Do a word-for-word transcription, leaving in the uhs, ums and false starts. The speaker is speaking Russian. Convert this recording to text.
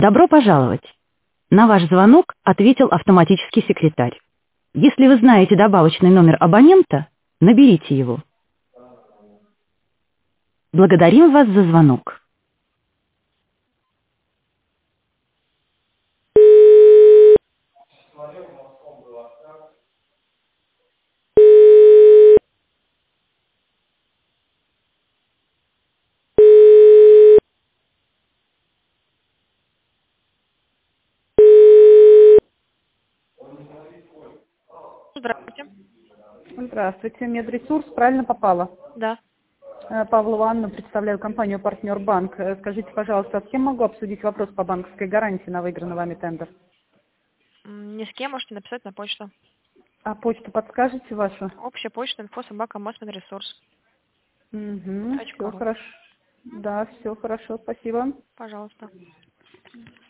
Добро пожаловать! На ваш звонок ответил автоматический секретарь. Если вы знаете добавочный номер абонента, наберите его. Благодарим вас за звонок. Здравствуйте. Здравствуйте, медресурс, правильно попала. Да. Э, Павлова Анна, представляю компанию «Партнер Банк». Э, Скажите, пожалуйста, с кем могу обсудить вопрос по банковской гарантии на выигранный вами тендер? М, Ни с кем можете написать на почту. А почту подскажете вашу? Общая почта инфо собака ресурс. Угу, Точка все ру. хорошо. Да, все хорошо, спасибо. Пожалуйста.